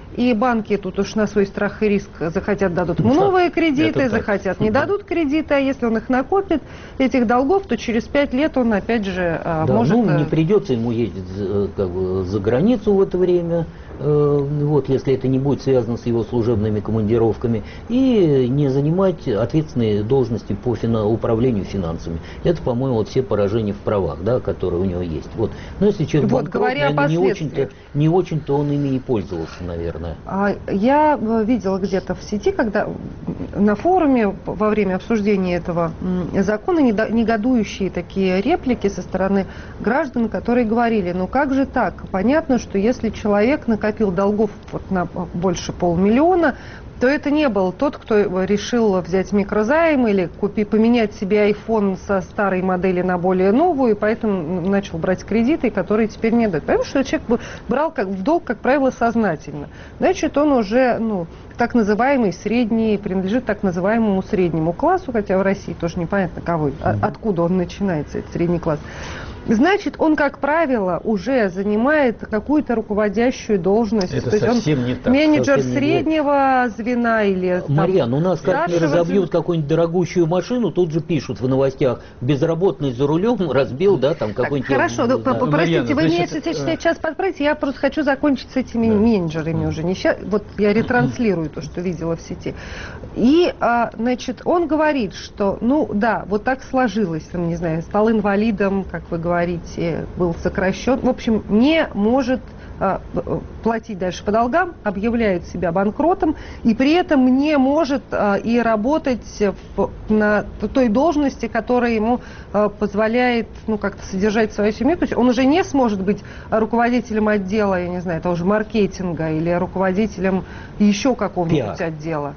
и банки тут уж на свой страх и риск захотят дадут ему новые кредиты, захотят не дадут кредиты, а если он их накопит, этих долгов, то через 5 лет он опять же может... Ну, не придется ему ездить как бы, за границу в это время, вот, если это не будет связано с его служебными командировками, и не занимать ответственные должности по управлению финансами. Это, по-моему, вот все поражения в правах, да, которые у него есть. Вот. Но если человек вот, банкрот, говоря наверное, не очень-то он ими и пользовался, наверное. Я видела где-то в сети, когда на форуме во время обсуждения этого закона негодующие такие реплики со стороны граждан, которые говорили, ну как же так? Понятно, что если человек накопил долгов вот на больше 500 000, то это не был тот, кто решил взять микрозайм или поменять себе iPhone со старой модели на более новую, и поэтому начал брать кредиты, которые теперь не дают. Потому что человек брал в долг, как правило, сознательно. Значит, он уже, так называемый средний, принадлежит так называемому среднему классу, хотя в России тоже непонятно, откуда он начинается, этот средний класс. Значит, он, как правило, уже занимает какую-то руководящую должность. Это то есть совсем он не так. Менеджер среднего звена или... Марьян, у нас как не разобьют какую-нибудь дорогущую машину, тут же пишут в новостях, безработный за рулем разбил, да, там какой-нибудь... Хорошо, простите, вы меня сейчас подправите, я просто хочу закончить с этими менеджерами уже. Вот я ретранслирую то, что видела в сети. И, значит, он говорит, что, вот так сложилось, не знаю, стал инвалидом, как вы говорите, был сокращен, в общем, не может платить дальше по долгам, объявляет себя банкротом, и при этом не может и работать на той должности, которая ему позволяет, как-то содержать свою семью. То есть он уже не сможет быть руководителем отдела, я не знаю, того же маркетинга или руководителем еще какого-нибудь отдела.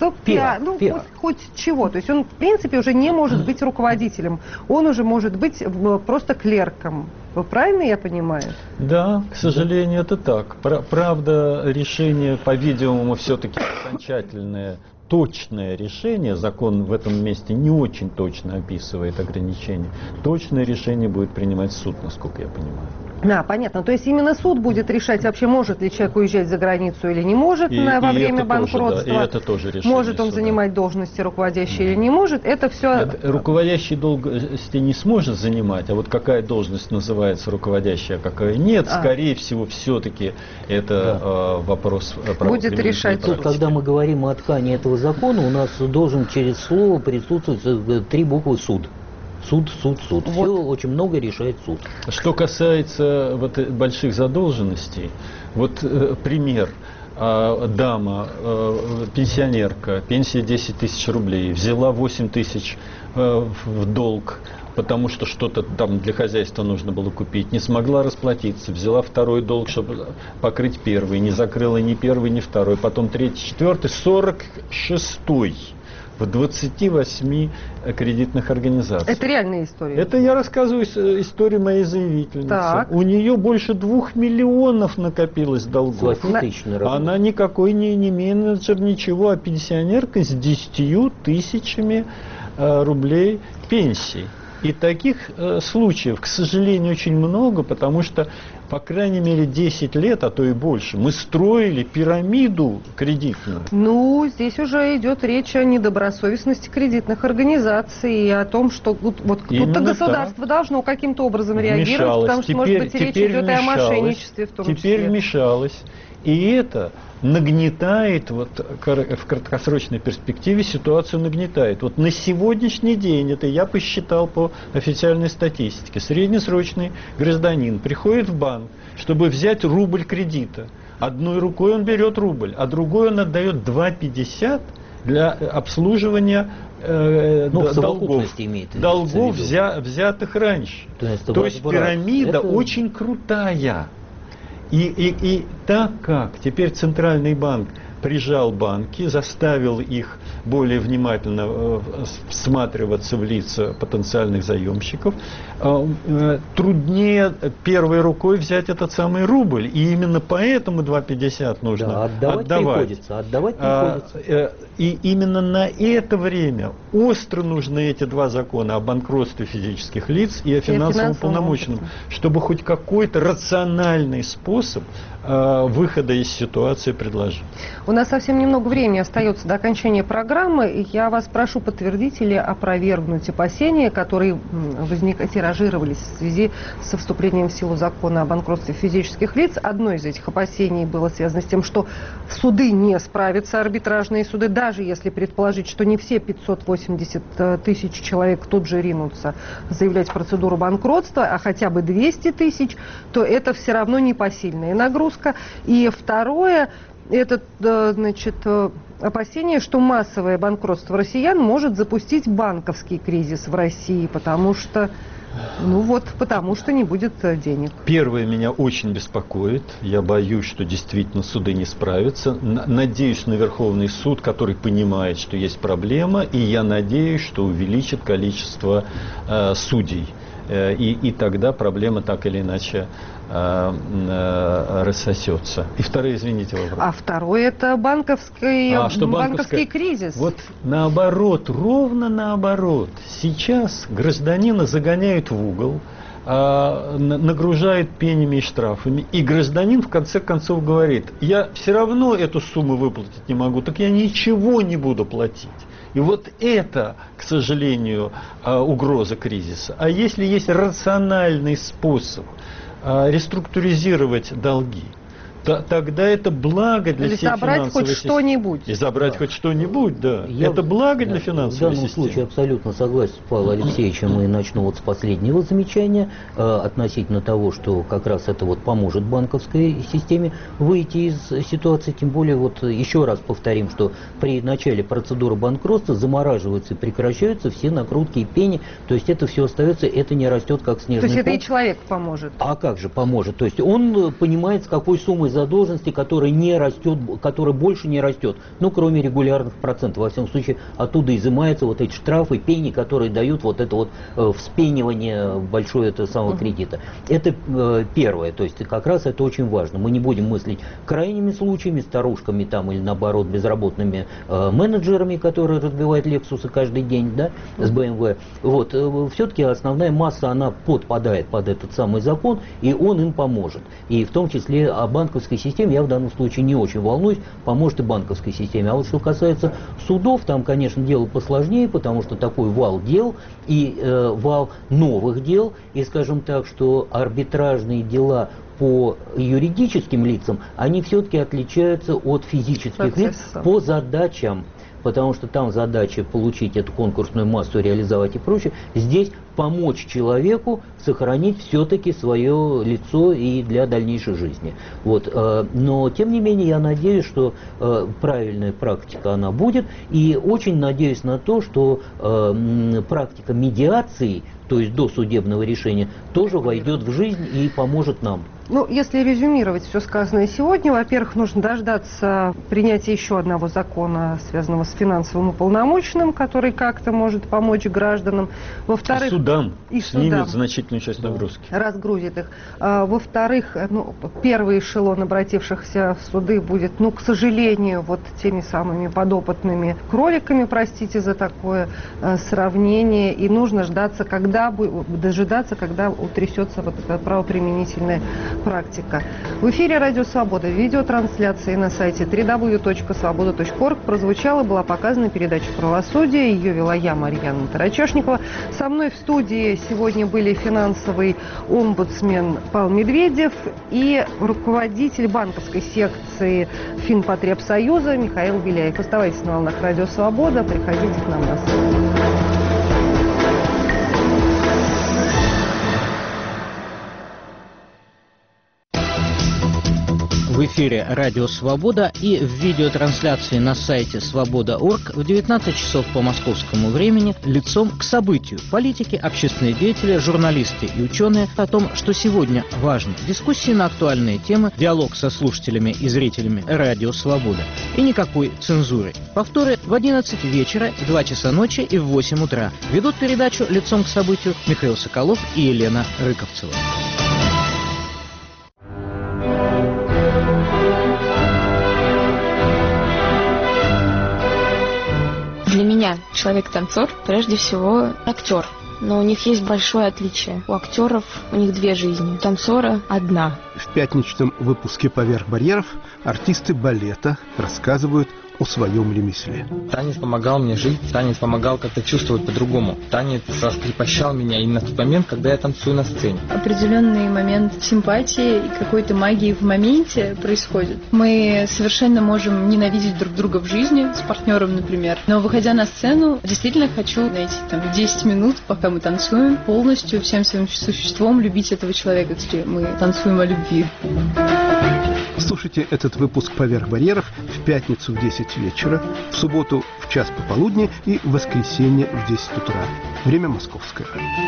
Хоть чего. То есть он, в принципе, уже не может быть руководителем. Он уже может быть просто клерком. Правильно я понимаю? Да, к сожалению, это так. Правда, решение, по-видимому, все-таки окончательное, точное решение, закон в этом месте не очень точно описывает ограничения, точное решение будет принимать суд, насколько я понимаю. Понятно. То есть именно суд будет решать, вообще может ли человек уезжать за границу или не может во время банкротства. Тоже, да, и это тоже решение может он суда. Занимать должности руководящие или не может. Это все... Руководящий должности не сможет занимать, а вот какая должность называется руководящая, а какая нет, скорее всего, все-таки это вопрос... Будет решать суд. Когда мы говорим о ткани этого закона, у нас должен через слово присутствовать 3 буквы «суд». Суд. Вот. Все очень много решает суд. Что касается больших задолженностей, пример. Дама, пенсионерка, пенсия 10 000 рублей, взяла 8 000 в долг, потому что что-то там для хозяйства нужно было купить, не смогла расплатиться, взяла второй долг, чтобы покрыть первый, не закрыла ни первый, ни второй, потом третий, четвертый, 46-й. В 28 кредитных организациях. Это реальная история? Это я рассказываю историю моей заявительницы. Так. У нее больше 2 миллионов накопилось долгов. Она никакой не менеджер, ничего, а пенсионерка с 10 000 рублей пенсии. И таких случаев, к сожалению, очень много, потому что, по крайней мере, 10 лет, а то и больше, мы строили пирамиду кредитную. Здесь уже идет речь о недобросовестности кредитных организаций и о том, что тут-то государство должно каким-то образом реагировать, потому что, может быть, речь идет и о мошенничестве в том числе. Теперь вмешалось. И это нагнетает, в краткосрочной перспективе ситуацию нагнетает. На сегодняшний день, это я посчитал по официальной статистике, среднесрочный гражданин приходит в банк, чтобы взять рубль кредита. Одной рукой он берет рубль, а другой он отдает 2,50 для обслуживания долгов, взятых раньше. То есть пирамида очень крутая. И так как теперь Центральный банк прижал банки, заставил их более внимательно всматриваться в лица потенциальных заемщиков. Труднее первой рукой взять этот самый рубль. И именно поэтому 2,50 нужно отдавать. Отдавать приходится. И именно на это время остро нужны эти два закона о банкротстве физических лиц и о финансовом уполномоченном, чтобы хоть какой-то рациональный способ выхода из ситуации предложить. У нас совсем немного времени остается до окончания программы. Я вас прошу подтвердить или опровергнуть опасения, которые тиражировались в связи со вступлением в силу закона о банкротстве физических лиц. Одно из этих опасений было связано с тем, что суды не справятся, арбитражные суды, даже если предположить, что не все 580 тысяч человек тут же ринутся заявлять процедуру банкротства, а хотя бы 200 тысяч, то это все равно непосильная нагрузка. И второе, это, значит, опасение, что массовое банкротство россиян может запустить банковский кризис в России, потому что не будет денег. Первое меня очень беспокоит. Я боюсь, что действительно суды не справятся. Надеюсь на Верховный суд, который понимает, что есть проблема, и я надеюсь, что увеличит количество судей. И тогда проблема так или иначе рассосется. И второй, извините, вопрос. А второй — это банковский кризис. Вот наоборот, ровно наоборот. Сейчас гражданина загоняют в угол, нагружают пенями и штрафами, и гражданин в конце концов говорит: я все равно эту сумму выплатить не могу, так я ничего не буду платить. И вот это, к сожалению, угроза кризиса. А если есть рациональный способ реструктуризировать долги, тогда это благо для всей финансовой системы. Хоть что-нибудь. И забрать хоть что-нибудь, да. Это благо для финансовой системы. В данном случае абсолютно согласен с Павлом Алексеевичем, и начну вот с последнего замечания относительно того, что как раз это вот поможет банковской системе выйти из ситуации. Тем более, вот еще раз повторим, что при начале процедуры банкротства замораживаются и прекращаются все накрутки и пени, то есть это все остается, это не растет как снежный ком. То есть это и человек поможет. А как же поможет? То есть он понимает, с какой суммой задолженности, которая не растет, которая больше не растет, ну, кроме регулярных процентов. Во всяком случае, оттуда изымаются вот эти штрафы, пени, которые дают вот это вот вспенивание большое этого самого кредита. Это первое, то есть как раз это очень важно. Мы не будем мыслить крайними случаями, старушками там или наоборот безработными менеджерами, которые разбивают Лексусы каждый день, да, с BMW. Вот, все-таки основная масса, она подпадает под этот самый закон, и он им поможет. И в том числе о банковской системе я в данном случае не очень волнуюсь, поможет и банковской системе. А вот что касается судов, там, конечно, дело посложнее, потому что такой вал дел и вал новых дел, и, скажем так, что арбитражные дела по юридическим лицам, они все-таки отличаются от физических лиц по задачам. Потому что там задача получить эту конкурсную массу, реализовать и прочее. Здесь помочь человеку сохранить все-таки свое лицо и для дальнейшей жизни. Вот. Но, тем не менее, я надеюсь, что правильная практика она будет. И очень надеюсь на то, что практика медиации, то есть до судебного решения, тоже войдет в жизнь и поможет нам. Ну, если резюмировать все сказанное сегодня, во-первых, нужно дождаться принятия еще одного закона, связанного с финансовым уполномоченным, который как-то может помочь гражданам. Во-вторых, судам снимет значительную часть нагрузки. Разгрузит их. Во-вторых, первый эшелон обратившихся в суды будет, к сожалению, вот теми самыми подопытными кроликами, простите за такое сравнение, и нужно дожидаться, когда утрясется вот эта правоприменительная практика. В эфире «Радио Свобода», видеотрансляции на сайте www.svoboda.org была показана передача «Правосудие». Ее вела я, Марьяна Тарачешникова. Со мной в студии сегодня были финансовый омбудсмен Павел Медведев и руководитель банковской секции Финпотребсоюза Михаил Беляев. Оставайтесь на волнах «Радио Свобода», приходите к нам на сайт. В эфире «Радио Свобода» и в видеотрансляции на сайте свобода.орг в 19 часов по московскому времени лицом к событию. Политики, общественные деятели, журналисты и ученые о том, что сегодня важно. Дискуссии на актуальные темы, диалог со слушателями и зрителями «Радио Свобода». И никакой цензуры. Повторы в 11 вечера, в 2 часа ночи и в 8 утра. Ведут передачу лицом к событию Михаил Соколов и Елена Рыковцева. Для меня человек-танцор прежде всего актер. Но у них есть большое отличие. У актеров у них две жизни, у танцора одна. В пятничном выпуске «Поверх барьеров» артисты балета рассказывают о своем ремесле. Танец помогал мне жить, танец помогал как-то чувствовать по-другому. Танец раскрепощал меня именно в тот момент, когда я танцую на сцене. Определенный момент симпатии и какой-то магии в моменте происходит. Мы совершенно можем ненавидеть друг друга в жизни, с партнером, например. Но выходя на сцену, действительно хочу найти 10 минут, пока мы танцуем, полностью всем своим существом любить этого человека, если мы танцуем о любви. Слушайте этот выпуск «Поверх барьеров» в пятницу в 10 вечера, в субботу в час пополудни и в воскресенье в 10 утра. Время московское.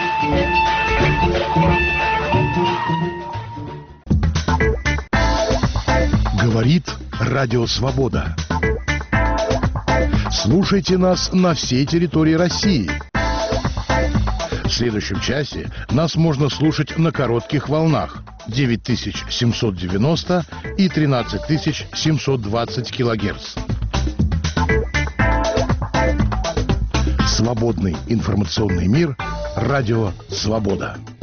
Говорит Радио Свобода. Слушайте нас на всей территории России. В следующем часе нас можно слушать на коротких волнах 9790 и 13720 килогерц. Свободный информационный мир. Радио Свобода.